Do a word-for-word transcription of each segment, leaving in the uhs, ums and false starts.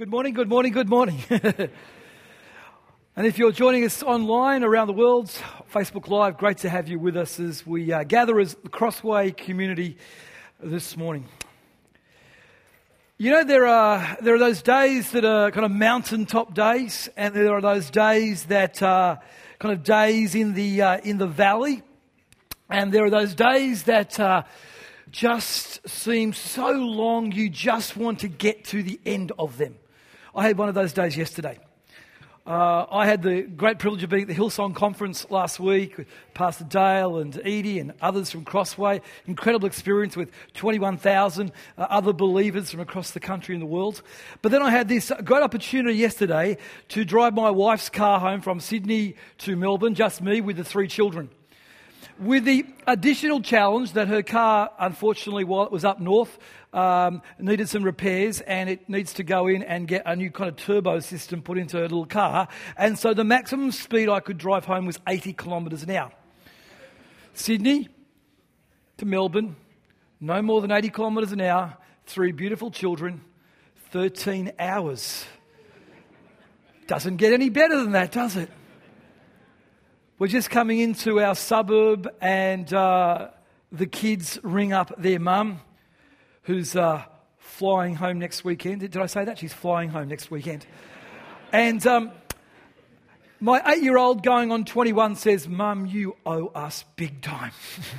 Good morning, good morning, good morning. And if you're joining us online around the world, Facebook Live, great to have you with us as we uh, gather as the Crossway community this morning. You know, there are there are those days that are kind of mountaintop days, and there are those days that are kind of days in the uh, in the valley, and there are those days that uh, just seem so long you just want to get to the end of them. I had one of those days yesterday. Uh, I had the great privilege of being at the Hillsong Conference last week with Pastor Dale and Edie and others from Crossway. Incredible experience with twenty-one thousand uh, other believers from across the country and the world. But then I had this great opportunity yesterday to drive my wife's car home from Sydney to Melbourne, just me with the three children. With the additional challenge that her car, unfortunately, while it was up north, um, needed some repairs, and it needs to go in and get a new kind of turbo system put into her little car. And so the maximum speed I could drive home was eighty kilometres an hour. Sydney to Melbourne, no more than eighty kilometres an hour, three beautiful children, thirteen hours. Doesn't get any better than that, does it? We're just coming into our suburb, and uh, the kids ring up their mum, who's uh, flying home next weekend. Did I say that? She's flying home next weekend. And um, my eight-year-old going on twenty-one says, "Mum, you owe us big time."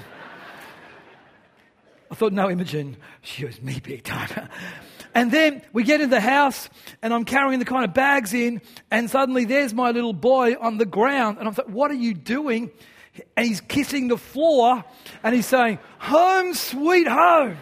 I thought, no, Imogen, she owes me big time. And then we get in the house, and I'm carrying the kind of bags in, and suddenly there's my little boy on the ground, and I'm like, "What are you doing?" And he's kissing the floor, and he's saying, "Home sweet home."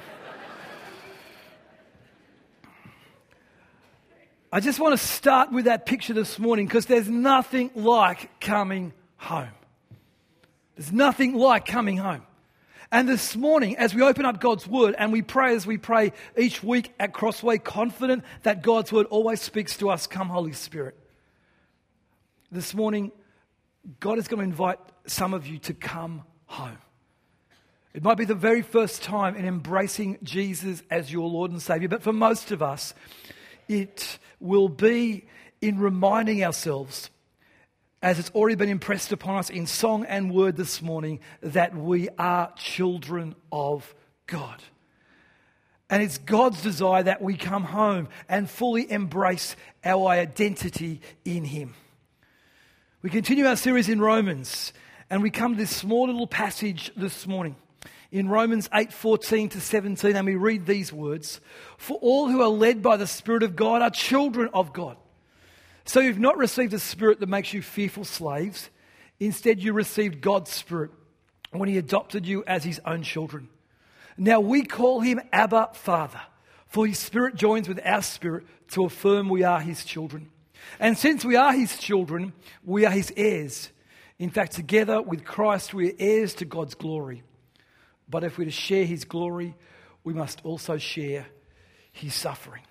I just want to start with that picture this morning, because there's nothing like coming home. There's nothing like coming home. And this morning, as we open up God's Word and we pray as we pray each week at Crossway, confident that God's Word always speaks to us, come Holy Spirit. This morning, God is going to invite some of you to come home. It might be the very first time in embracing Jesus as your Lord and Saviour, but for most of us, it will be in reminding ourselves, as it's already been impressed upon us in song and word this morning, that we are children of God. And it's God's desire that we come home and fully embrace our identity in Him. We continue our series in Romans, and we come to this small little passage this morning in Romans eight fourteen to seventeen, and we read these words: "For all who are led by the Spirit of God are children of God. So you've not received a spirit that makes you fearful slaves. Instead, you received God's Spirit when He adopted you as His own children. Now we call Him Abba, Father, for His Spirit joins with our spirit to affirm we are His children. And since we are His children, we are His heirs. In fact, together with Christ, we are heirs to God's glory. But if we're to share His glory, we must also share His suffering."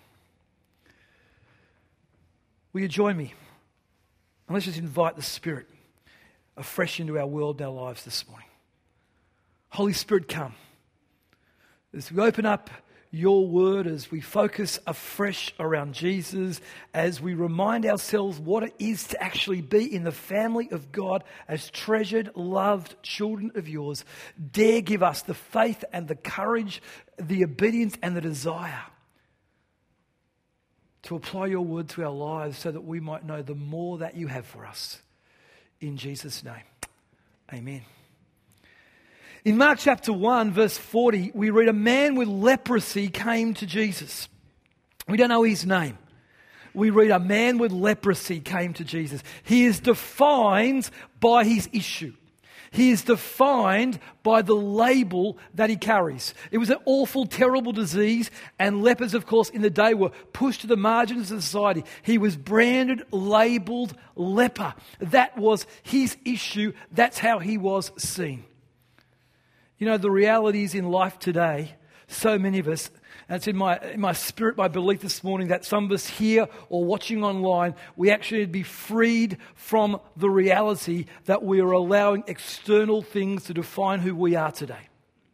Will you join me? And let's just invite the Spirit afresh into our world and our lives this morning. Holy Spirit, come. As we open up your word, as we focus afresh around Jesus, as we remind ourselves what it is to actually be in the family of God as treasured, loved children of yours, dare give us the faith and the courage, the obedience and the desire to apply your word to our lives so that we might know the more that you have for us. In Jesus' name, amen. In Mark chapter one, verse forty, we read, "A man with leprosy came to Jesus." We don't know his name. We read, "A man with leprosy came to Jesus." He is defined by his issue. He is defined by the label that he carries. It was an awful, terrible disease, and lepers, of course, in the day were pushed to the margins of society. He was branded, labelled leper. That was his issue. That's how he was seen. You know, the reality is in life today, so many of us, and it's in my, in my spirit, my belief this morning, that some of us here or watching online, we actually need to be freed from the reality that we are allowing external things to define who we are today,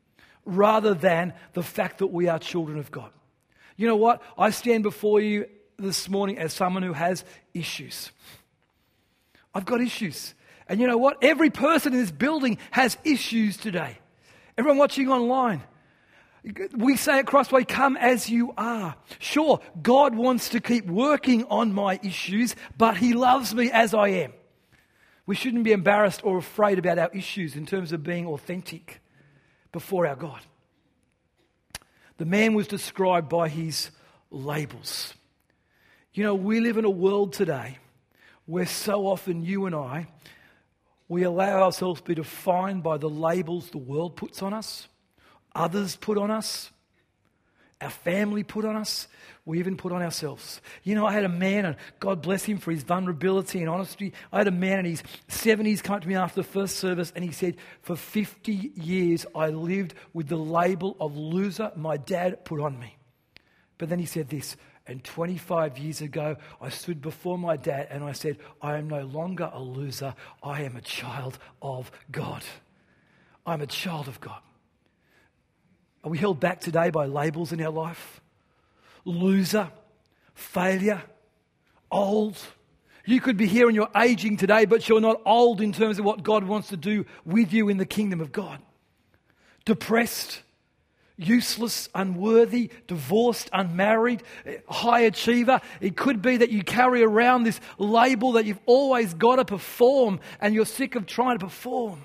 rather than the fact that we are children of God. You know what? I stand before you this morning as someone who has issues. I've got issues. And you know what? Every person in this building has issues today. Everyone watching online. We say at Crossway, come as you are. Sure, God wants to keep working on my issues, but He loves me as I am. We shouldn't be embarrassed or afraid about our issues in terms of being authentic before our God. The man was described by his labels. You know, we live in a world today where so often you and I, we allow ourselves to be defined by the labels the world puts on us, others put on us, our family put on us, we even put on ourselves. You know, I had a man, and God bless him for his vulnerability and honesty. I had a man in his seventies come to me after the first service, and he said, for fifty years I lived with the label of loser my dad put on me. But then he said this, and twenty-five years ago I stood before my dad and I said, I am no longer a loser, I am a child of God. I'm a child of God. Are we held back today by labels in our life? Loser, failure, old. You could be here and you're aging today, but you're not old in terms of what God wants to do with you in the kingdom of God. Depressed, useless, unworthy, divorced, unmarried, high achiever. It could be that you carry around this label that you've always got to perform and you're sick of trying to perform.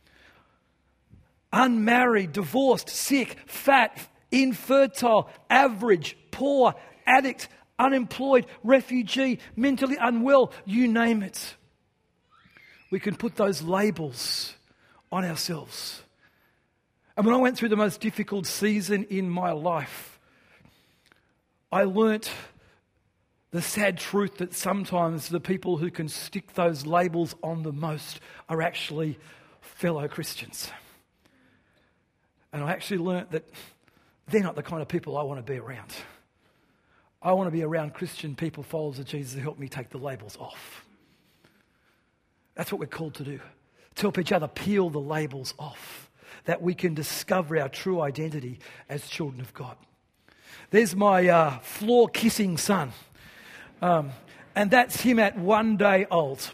Unmarried, divorced, sick, fat, infertile, average, poor, addict, unemployed, refugee, mentally unwell, you name it. We can put those labels on ourselves. And when I went through the most difficult season in my life, I learnt the sad truth that sometimes the people who can stick those labels on the most are actually fellow Christians. And I actually learnt that they're not the kind of people I want to be around. I want to be around Christian people, followers of Jesus, who help me take the labels off. That's what we're called to do. To help each other peel the labels off, that we can discover our true identity as children of God. There's my uh, floor-kissing son. Um, and that's him at one day old.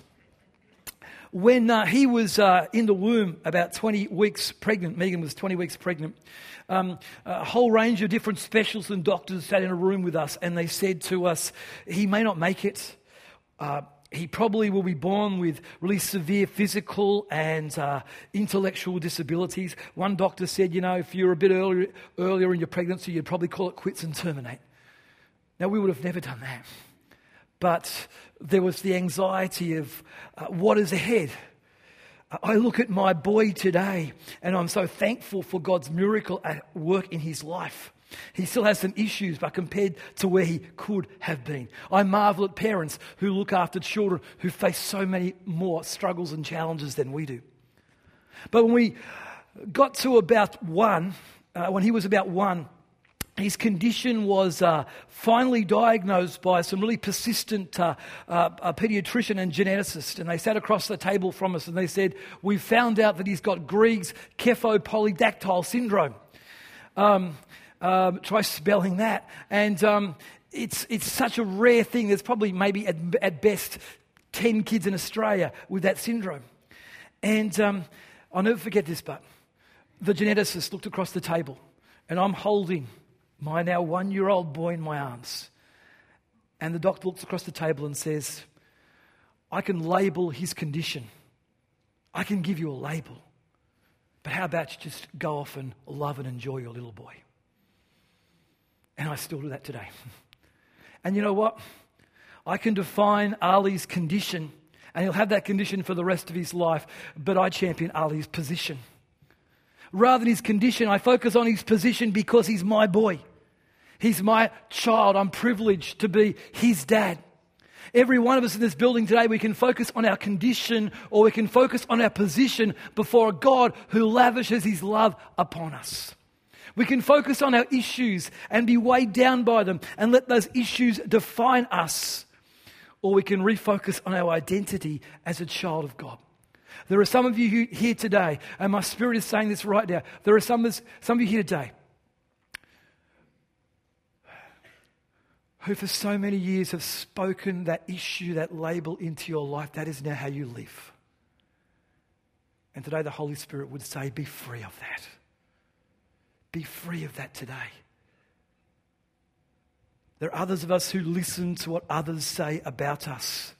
When uh, he was uh, in the womb, about twenty weeks pregnant, Megan was twenty weeks pregnant, um, a whole range of different specialists and doctors sat in a room with us, and they said to us, he may not make it. Uh, he probably will be born with really severe physical and uh, intellectual disabilities. One doctor said, you know, if you're a bit earlier, earlier in your pregnancy, you'd probably call it quits and terminate. Now, we would have never done that. But there was the anxiety of uh, what is ahead. I look at my boy today and I'm so thankful for God's miracle at work in his life. He still has some issues, but compared to where he could have been. I marvel at parents who look after children who face so many more struggles and challenges than we do. But when we got to about one, uh, when he was about one, his condition was uh, finally diagnosed by some really persistent uh, uh, a pediatrician and geneticist. And they sat across the table from us and they said, we found out that he's got Greig's Cephopolydactyly syndrome. Um, um, try spelling that. And um, it's it's such a rare thing. There's probably maybe at, at best ten kids in Australia with that syndrome. And um, I'll never forget this, but the geneticist looked across the table and I'm holding my now one-year-old boy in my arms. And the doctor looks across the table and says, I can label his condition. I can give you a label. But how about you just go off and love and enjoy your little boy? And I still do that today. And you know what? I can define Ali's condition, and he'll have that condition for the rest of his life, but I champion Ali's position. Rather than his condition, I focus on his position because he's my boy. He's my child. I'm privileged to be his dad. Every one of us in this building today, we can focus on our condition or we can focus on our position before a God who lavishes his love upon us. We can focus on our issues and be weighed down by them and let those issues define us. Or we can refocus on our identity as a child of God. There are some of you here today, and my spirit is saying this right now. There are some, some of you here today who for so many years have spoken that issue, that label into your life. That is now how you live. And today the Holy Spirit would say, be free of that. Be free of that today. There are others of us who listen to what others say about us.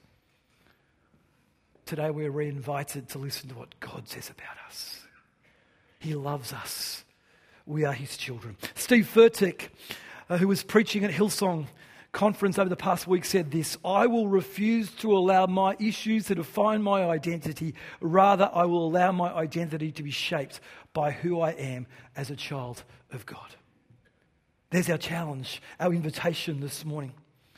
Today we're re-invited to listen to what God says about us. He loves us. We are his children. Steve Furtick, uh, who was preaching at Hillsong Conference over the past week, said this: I will refuse to allow my issues to define my identity. Rather, I will allow my identity to be shaped by who I am as a child of God. There's our challenge, our invitation this morning.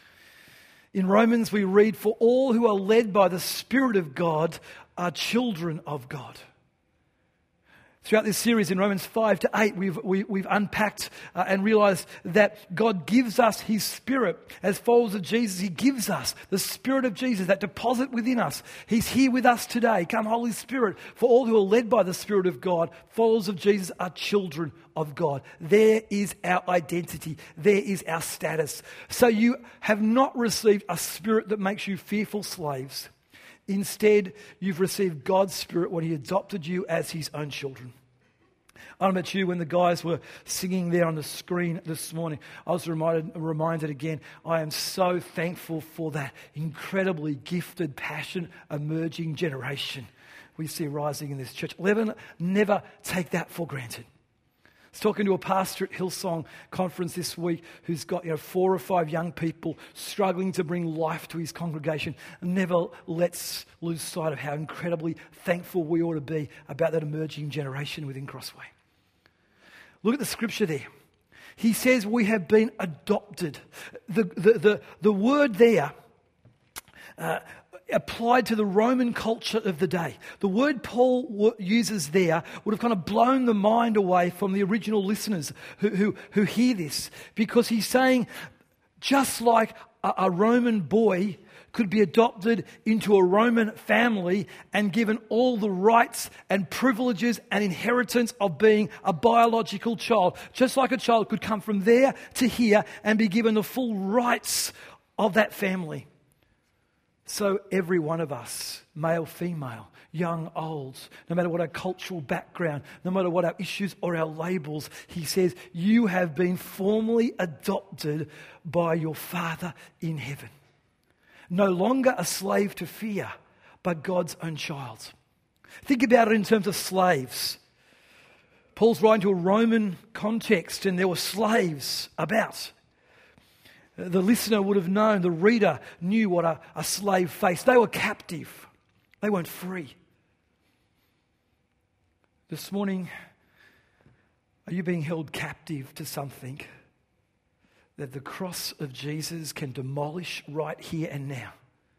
In Romans we read, for all who are led by the Spirit of God are children of God. Throughout this series in Romans five to eight, we've, we, we've unpacked uh, and realized that God gives us his Spirit. As followers of Jesus, he gives us the Spirit of Jesus, that deposit within us. He's here with us today. Come, Holy Spirit. For all who are led by the Spirit of God, followers of Jesus are children of God. There is our identity. There is our status. So you have not received a spirit that makes you fearful slaves. Instead, you've received God's Spirit when he adopted you as his own children. I don't know about you, when the guys were singing there on the screen this morning, I was reminded, reminded again, I am so thankful for that incredibly gifted, passionate, emerging generation we see rising in this church. Never, never take that for granted. I was talking to a pastor at Hillsong Conference this week who's got, you know, four or five young people struggling to bring life to his congregation. Never let's lose sight of how incredibly thankful we ought to be about that emerging generation within Crossway. Look at the scripture there. He says we have been adopted. The, the, the, the word there uh, applied to the Roman culture of the day. The word Paul uses there would have kind of blown the mind away from the original listeners who, who, who hear this, because he's saying just like a, a Roman boy could be adopted into a Roman family and given all the rights and privileges and inheritance of being a biological child, just like a child could come from there to here and be given the full rights of that family. So every one of us, male, female, young, old, no matter what our cultural background, no matter what our issues or our labels, he says, you have been formally adopted by your Father in heaven. No longer a slave to fear, but God's own child. Think about it in terms of slaves. Paul's writing to a Roman context, and there were slaves about. The listener would have known, the reader knew what a, a slave faced. They were captive. They weren't free. This morning, are you being held captive to something that the cross of Jesus can demolish right here and now?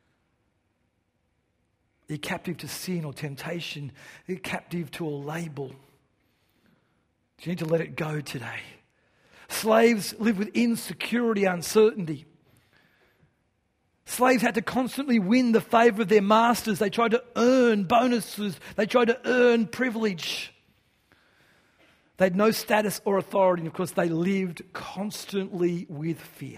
You're captive to sin or temptation. You're captive to a label. You need to let it go today. Slaves live with insecurity, uncertainty. Slaves had to constantly win the favour of their masters. They tried to earn bonuses. They tried to earn privilege. They had no status or authority, and of course they lived constantly with fear.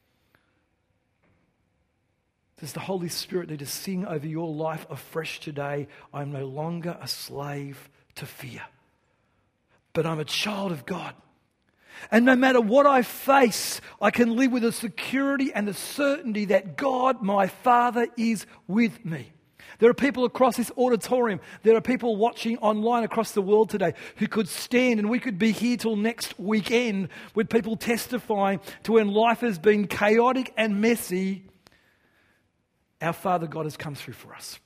Does the Holy Spirit need to sing over your life afresh today? I'm no longer a slave to fear, but I'm a child of God. And no matter what I face, I can live with the security and the certainty that God, my Father, is with me. There are people across this auditorium, there are people watching online across the world today who could stand, and we could be here till next weekend with people testifying to when life has been chaotic and messy, our Father God has come through for us.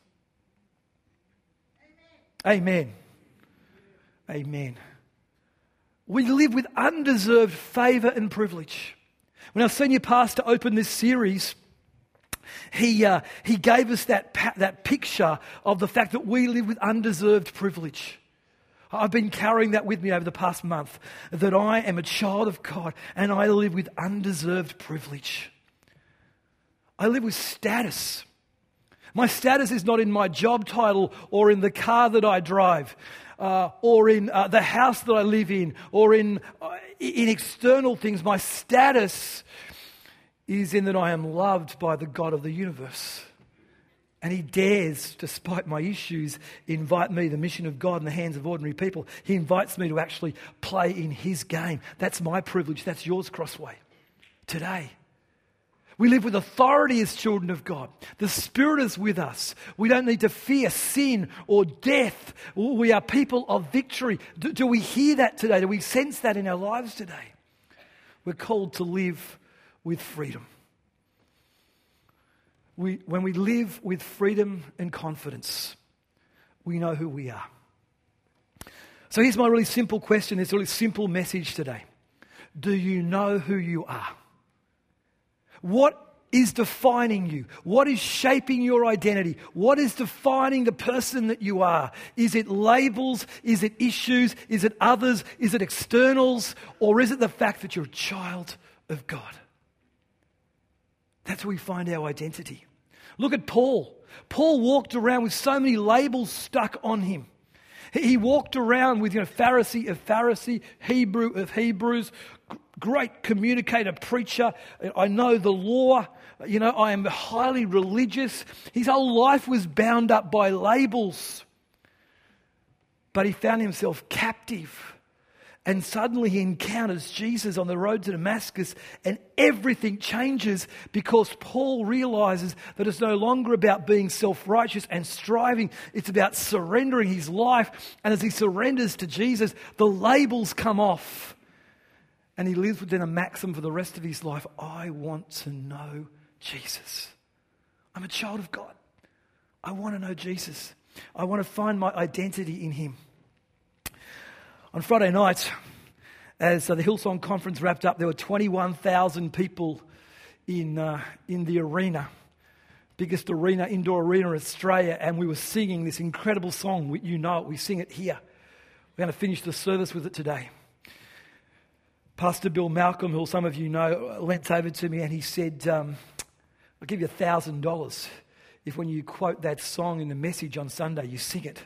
Amen. Amen. Amen. We live with undeserved favour and privilege. When our senior pastor opened this series, he uh, he gave us that pa- that picture of the fact that we live with undeserved privilege. I've been carrying that with me over the past month, that I am a child of God and I live with undeserved privilege. I live with status. My status is not in my job title or in the car that I drive. Uh, or in uh, the house that I live in, or in uh, in external things. My status is in that I am loved by the God of the universe. And he dares, despite my issues, invite me, the mission of God in the hands of ordinary people. He invites me to actually play in his game. That's my privilege. That's yours, Crossway. Today. We live with authority as children of God. The Spirit is with us. We don't need to fear sin or death. We are people of victory. Do, do we hear that today? Do we sense that in our lives today? We're called to live with freedom. We, when we live with freedom and confidence, we know who we are. So here's my really simple question. This really simple message today. Do you know who you are? What is defining you? What is shaping your identity? What is defining the person that you are? Is it labels? Is it issues? Is it others? Is it externals? Or is it the fact that you're a child of God? That's where we find our identity. Look at Paul. Paul walked around with so many labels stuck on him. He walked around with, you know, Pharisee of Pharisee, Hebrew of Hebrews, great communicator, preacher. I know the law. You know, I am highly religious. His whole life was bound up by labels. But he found himself captive. And suddenly he encounters Jesus on the road to Damascus, and everything changes because Paul realizes that it's no longer about being self-righteous and striving. It's about surrendering his life. And as he surrenders to Jesus, the labels come off. And he lives within a maxim for the rest of his life. I want to know Jesus. I'm a child of God. I want to know Jesus. I want to find my identity in him. On Friday night, as uh, the Hillsong Conference wrapped up, there were twenty-one thousand people in uh, in the arena, biggest arena, indoor arena in Australia, and we were singing this incredible song. We, you know it, we sing it here. We're going to finish the service with it today. Pastor Bill Malcolm, who some of you know, leant over to me and he said, um, I'll give you a thousand dollars if when you quote that song in the message on Sunday, you sing it.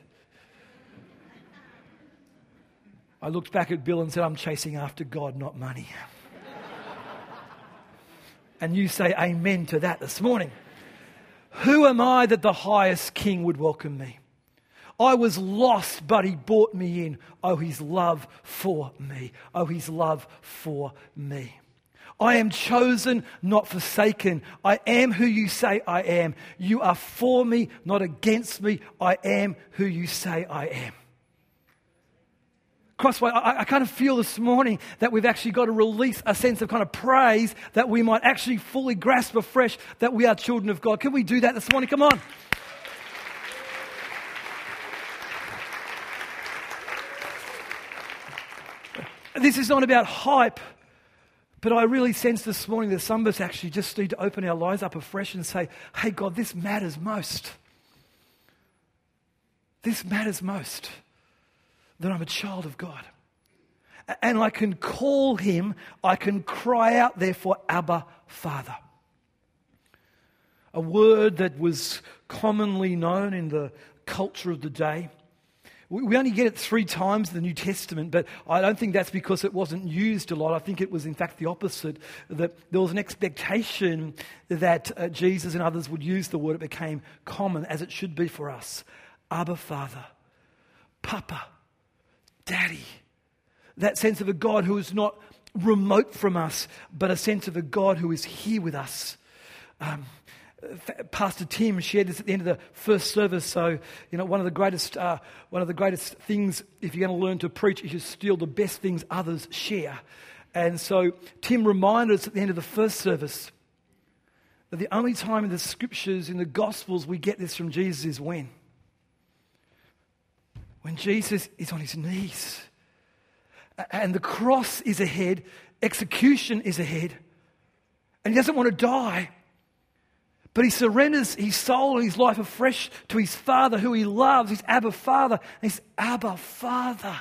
I looked back at Bill and said, I'm chasing after God, not money. And you say amen to that this morning. Who am I that the highest King would welcome me? I was lost, but he brought me in. Oh, his love for me. Oh, his love for me. I am chosen, not forsaken. I am who you say I am. You are for me, not against me. I am who you say I am. Crossway, I, I kind of feel this morning that we've actually got to release a sense of kind of praise that we might actually fully grasp afresh that we are children of God. Can we do that this morning? Come on. This is not about hype, but I really sense this morning that some of us actually just need to open our lives up afresh and say, hey God, this matters most. This matters most. That I'm a child of God. And I can call him, I can cry out therefore, Abba, Father. A word that was commonly known in the culture of the day. We only get it three times in the New Testament, but I don't think that's because it wasn't used a lot. I think it was in fact the opposite, that there was an expectation that uh, Jesus and others would use the word. It became common, as it should be for us. Abba, Father. Papa. Daddy. That sense of a God who is not remote from us, but a sense of a God who is here with us. Um, Pastor Tim shared this at the end of the first service. So, you know, one of the greatest, uh, one of the greatest things, if you're going to learn to preach, is to steal the best things others share. And so Tim reminded us at the end of the first service that the only time in the scriptures, in the Gospels, we get this from Jesus is when? When Jesus is on his knees and the cross is ahead, execution is ahead, and he doesn't want to die, but he surrenders his soul and his life afresh to his Father who he loves, his Abba Father, and his Abba Father.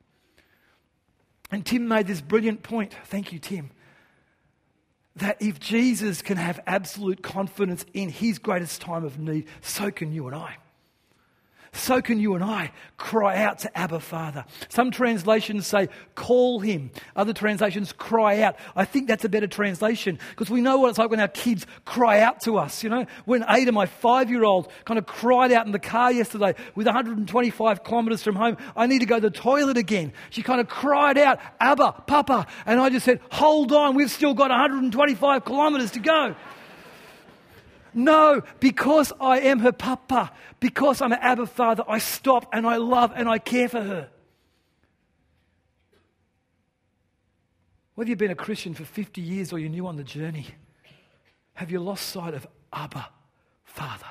And Tim made this brilliant point, thank you Tim, that if Jesus can have absolute confidence in his greatest time of need, so can you and I. So can you and I cry out to Abba Father. Some translations say, call him. Other translations, cry out. I think that's a better translation because we know what it's like when our kids cry out to us. You know, when Ada, my five-year-old, kind of cried out in the car yesterday with one hundred twenty-five kilometres from home, I need to go to the toilet again. She kind of cried out, Abba, Papa. And I just said, hold on, we've still got one hundred twenty-five kilometres to go. No, because I am her papa, because I'm an Abba Father, I stop and I love and I care for her. Whether you've been a Christian for fifty years or you're new on the journey, have you lost sight of Abba Father?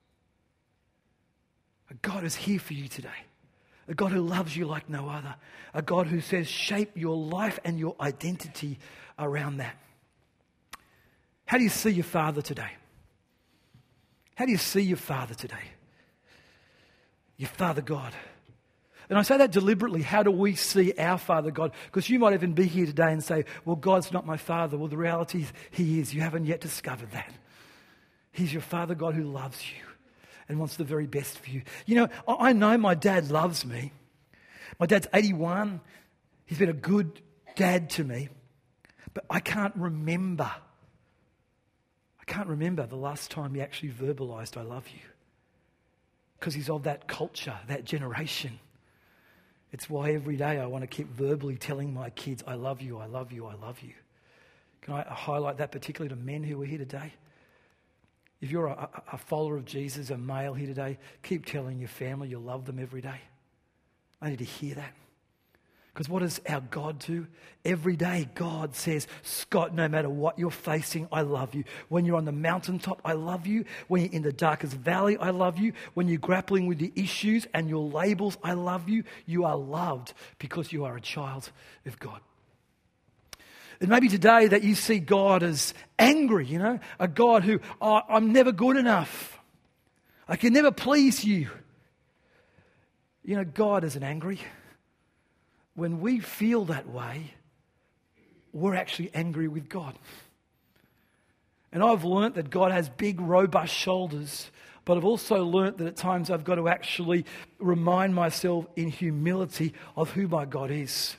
A God who's here for you today. A God who loves you like no other. A God who says, shape your life and your identity around that. How do you see your Father today? How do you see your Father today? Your Father God. And I say that deliberately. How do we see our Father God? Because you might even be here today and say, well, God's not my Father. Well, the reality is he is. You haven't yet discovered that. He's your Father God who loves you and wants the very best for you. You know, I know my dad loves me. My dad's eighty-one. He's been a good dad to me. But I can't remember I can't remember the last time he actually verbalized, I love you. Because he's of that culture, that generation. It's why every day I want to keep verbally telling my kids, I love you, I love you, I love you. Can I highlight that particularly to men who are here today? If you're a, a follower of Jesus, a male here today, keep telling your family you love them every day. I need to hear that. Because what does our God do? Every day God says, Scott, no matter what you're facing, I love you. When you're on the mountaintop, I love you. When you're in the darkest valley, I love you. When you're grappling with the issues and your labels, I love you. You are loved because you are a child of God. It may be today that you see God as angry, you know, a God who, oh, I'm never good enough. I can never please you. You know, God isn't angry. When we feel that way, we're actually angry with God. And I've learnt that God has big, robust shoulders, but I've also learnt that at times I've got to actually remind myself in humility of who my God is.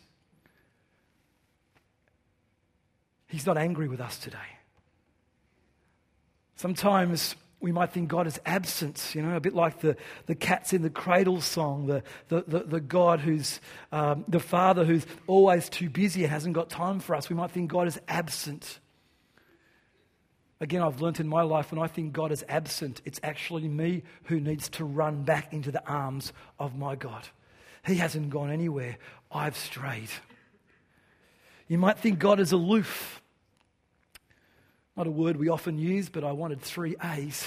He's not angry with us today. Sometimes we might think God is absent, you know, a bit like the, the cats in the cradle song, the, the, the, the God who's, um, the Father who's always too busy and hasn't got time for us. We might think God is absent. Again, I've learnt in my life when I think God is absent, it's actually me who needs to run back into the arms of my God. He hasn't gone anywhere. I've strayed. You might think God is aloof. Not a word we often use, but I wanted three A's.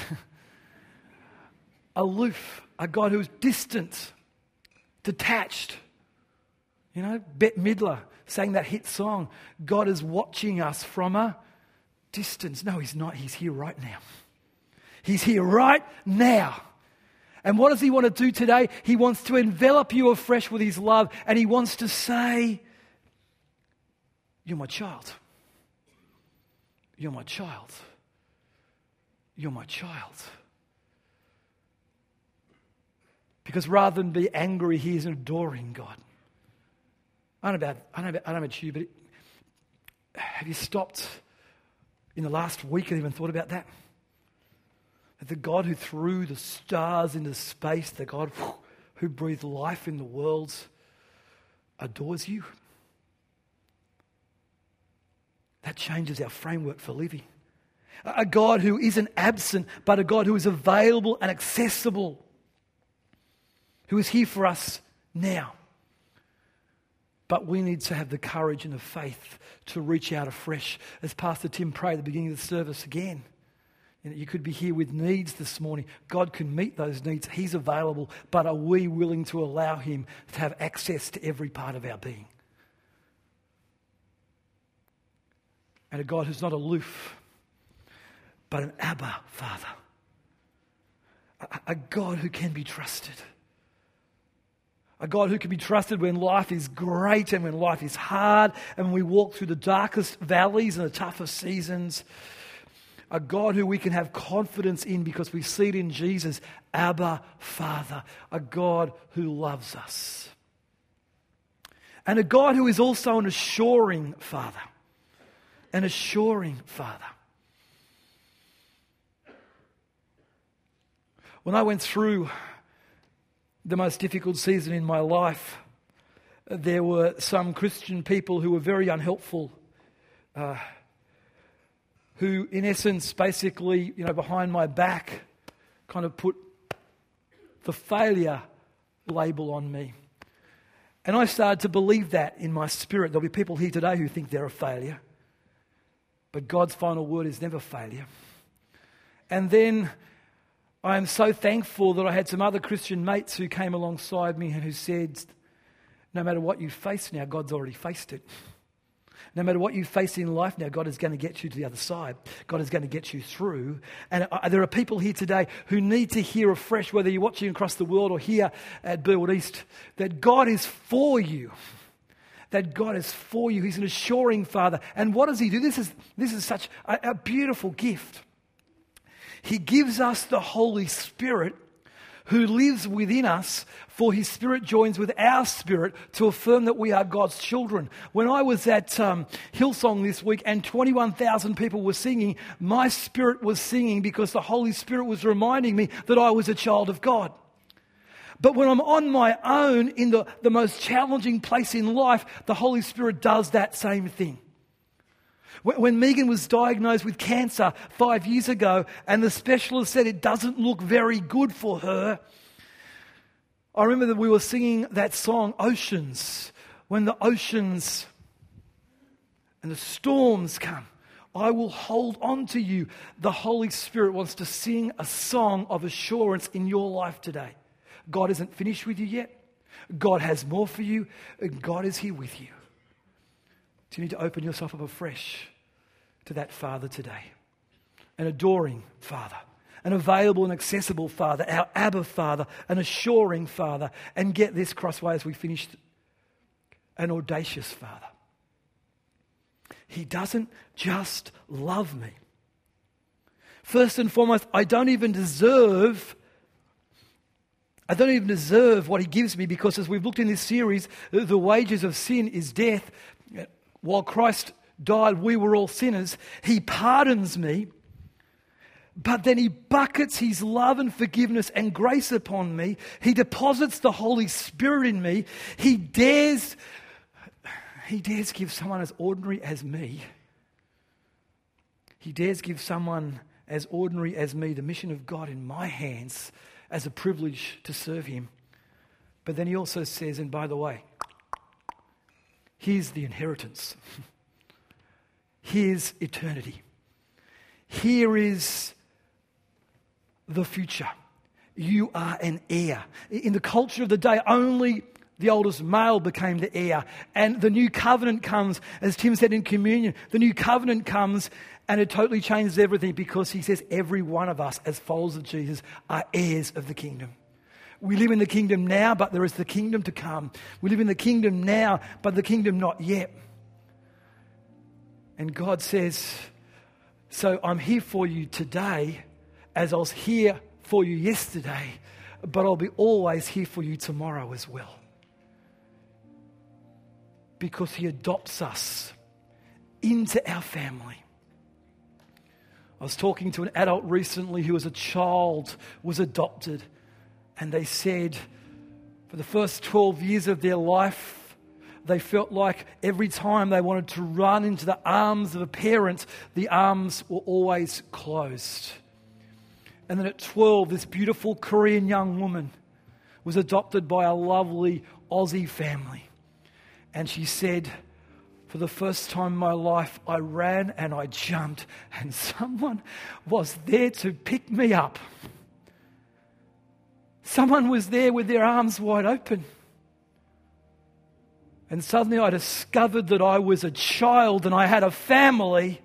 Aloof, a God who is distant, detached. You know, Bette Midler sang that hit song, God is watching us from a distance. No, he's not. He's here right now. He's here right now. And what does he want to do today? He wants to envelop you afresh with his love, and he wants to say, you're my child. You're my child. You're my child. Because rather than be angry, he is an adoring God. I don't know about, I don't know about, I don't know about you, but it, have you stopped in the last week and even thought about that? That the God who threw the stars into space, the God who breathed life in the world, adores you. That changes our framework for living. A God who isn't absent, but a God who is available and accessible. Who is here for us now. But we need to have the courage and the faith to reach out afresh. As Pastor Tim prayed at the beginning of the service again. You know, you could be here with needs this morning. God can meet those needs. He's available. But are we willing to allow him to have access to every part of our being? And a God who's not aloof, but an Abba Father. A, a God who can be trusted. A God who can be trusted when life is great and when life is hard and when we walk through the darkest valleys and the toughest seasons. A God who we can have confidence in because we see it in Jesus, Abba, Father. A God who loves us. And a God who is also an assuring Father. An assuring Father. When I went through the most difficult season in my life, there were some Christian people who were very unhelpful, uh, who in essence basically, you know, behind my back kind of put the failure label on me. And I started to believe that in my spirit. There'll be people here today who think they're a failure. But God's final word is never failure. And then I am so thankful that I had some other Christian mates who came alongside me and who said, no matter what you face now, God's already faced it. No matter what you face in life now, God is going to get you to the other side. God is going to get you through. And uh, there are people here today who need to hear afresh, whether you're watching across the world or here at Burwood East, that God is for you. That God is for you. He's an assuring Father. And what does He do? This is, this is such a, a beautiful gift. He gives us the Holy Spirit who lives within us, for His Spirit joins with our spirit to affirm that we are God's children. When I was at um, Hillsong this week and twenty-one thousand people were singing, my spirit was singing because the Holy Spirit was reminding me that I was a child of God. But when I'm on my own in the, the most challenging place in life, the Holy Spirit does that same thing. When Megan was diagnosed with cancer five years ago and the specialist said it doesn't look very good for her, I remember that we were singing that song, Oceans. When the oceans and the storms come, I will hold on to you. The Holy Spirit wants to sing a song of assurance in your life today. God isn't finished with you yet. God has more for you, and God is here with you. Do you need to open yourself up afresh to that Father today? An adoring Father, an available and accessible Father, our Abba Father, an assuring Father, and get this, Crossway, as we finished, an audacious Father. He doesn't just love me. First and foremost, I don't even deserve I don't even deserve what He gives me, because as we've looked in this series, the wages of sin is death. While Christ died, we were all sinners. He pardons me, but then He buckets His love and forgiveness and grace upon me. He deposits the Holy Spirit in me. He dares, He dares give someone as ordinary as me. He dares give someone as ordinary as me the mission of God in my hands as a privilege to serve Him. But then He also says, and by the way, here's the inheritance. Here's eternity. Here is the future. You are an heir. In the culture of the day, only the oldest male became the heir. And the new covenant comes, as Tim said in communion, the new covenant comes and it totally changes everything, because He says every one of us as followers of Jesus are heirs of the kingdom. We live in the kingdom now, but there is the kingdom to come. We live in the kingdom now, but the kingdom not yet. And God says, so I'm here for you today as I was here for you yesterday, but I'll be always here for you tomorrow as well. Because He adopts us into our family. I was talking to an adult recently who as a child was adopted, and they said for the first twelve years of their life, they felt like every time they wanted to run into the arms of a parent, the arms were always closed. And then at twelve, this beautiful Korean young woman was adopted by a lovely Aussie family. And she said, for the first time in my life, I ran and I jumped, and someone was there to pick me up. Someone was there with their arms wide open. And suddenly I discovered that I was a child and I had a family.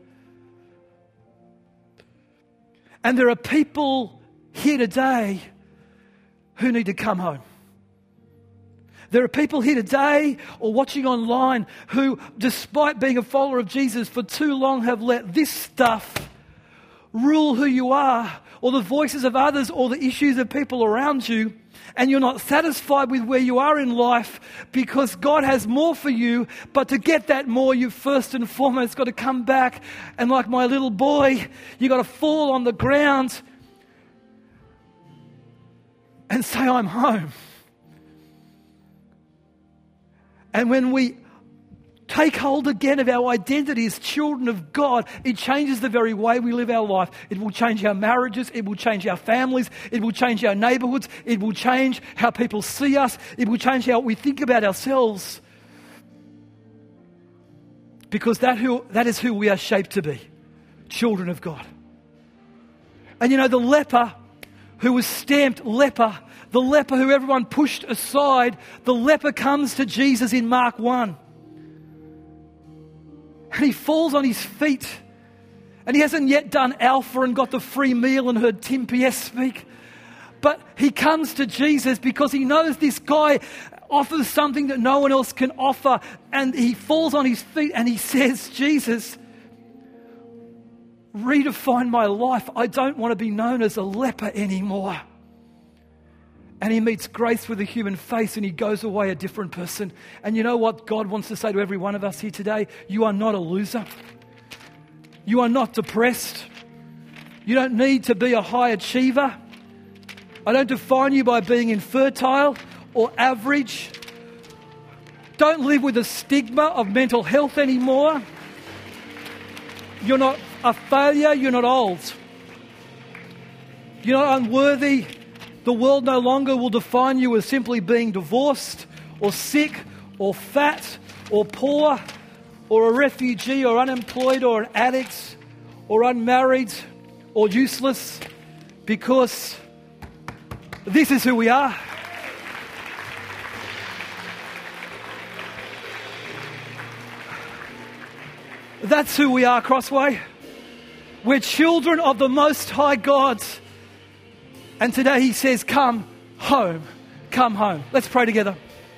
And there are people here today who need to come home. There are people here today or watching online who, despite being a follower of Jesus for too long, have let this stuff rule who you are, or the voices of others, or the issues of people around you, and you're not satisfied with where you are in life because God has more for you, but to get that more, you first and foremost got to come back and, like my little boy, you got to fall on the ground and say, I'm home. And when we take hold again of our identity as children of God, it changes the very way we live our life. It will change our marriages. It will change our families. It will change our neighborhoods. It will change how people see us. It will change how we think about ourselves. Because that, who, that is who we are shaped to be, children of God. And you know, the leper who was stamped leper, the leper who everyone pushed aside, the leper comes to Jesus in Mark one. And he falls on his feet. And he hasn't yet done Alpha and got the free meal and heard Tim P S speak. But he comes to Jesus because he knows this guy offers something that no one else can offer. And he falls on his feet and he says, Jesus, redefine my life. I don't want to be known as a leper anymore. And he meets grace with a human face and he goes away a different person. And you know what God wants to say to every one of us here today? You are not a loser. You are not depressed. You don't need to be a high achiever. I don't define you by being infertile or average. Don't live with the stigma of mental health anymore. You're not a failure. You're not old. You're not unworthy. The world no longer will define you as simply being divorced or sick or fat or poor or a refugee or unemployed or an addict or unmarried or useless, because this is who we are. That's who we are, Crossway. We're children of the Most High God. And today he says, come home, come home. Let's pray together.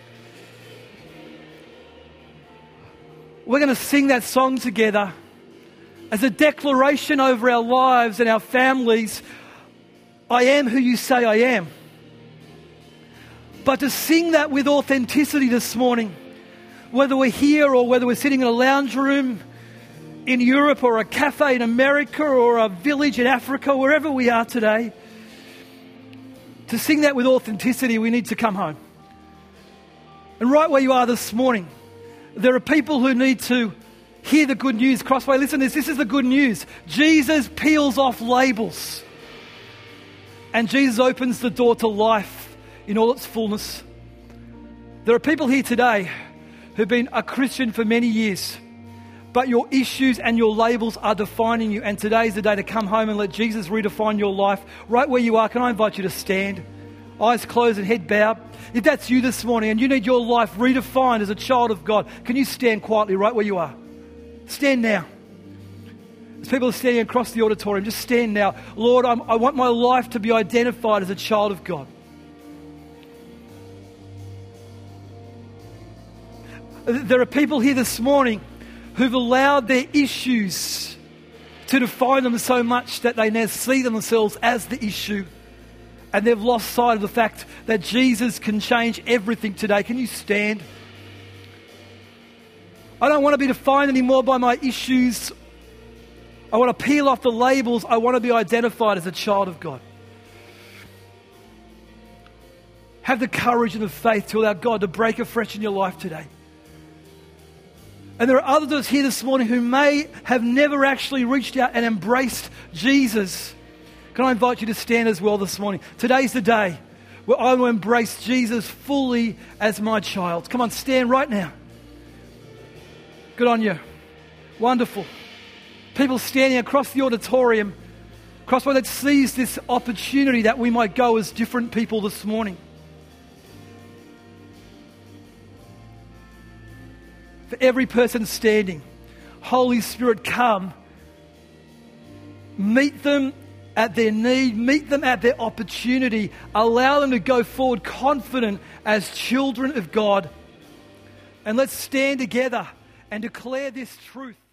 We're going to sing that song together as a declaration over our lives and our families. I am who you say I am. But to sing that with authenticity this morning, whether we're here or whether we're sitting in a lounge room in Europe or a cafe in America or a village in Africa, wherever we are today, to sing that with authenticity, we need to come home. And right where you are this morning, there are people who need to hear the good news. Crossway, listen to this. This is the good news. Jesus peels off labels. And Jesus opens the door to life in all its fullness. There are people here today who've been a Christian for many years, but your issues and your labels are defining you. And today is the day to come home and let Jesus redefine your life. Right where you are, can I invite you to stand? Eyes closed and head bowed. If that's you this morning and you need your life redefined as a child of God, can you stand quietly right where you are? Stand now. As people are standing across the auditorium, just stand now. Lord, I'm, I want my life to be identified as a child of God. There are people here this morning who've allowed their issues to define them so much that they now see themselves as the issue. And they've lost sight of the fact that Jesus can change everything today. Can you stand? I don't want to be defined anymore by my issues. I want to peel off the labels. I want to be identified as a child of God. Have the courage and the faith to allow God to break afresh in your life today. And there are others here this morning who may have never actually reached out and embraced Jesus. Can I invite you to stand as well this morning? Today's the day where I will embrace Jesus fully as my child. Come on, stand right now. Good on you. Wonderful. People standing across the auditorium, Crossway, that sees this opportunity that we might go as different people this morning. For every person standing, Holy Spirit, come. Meet them at their need, meet them at their opportunity. Allow them to go forward confident as children of God. And let's stand together and declare this truth.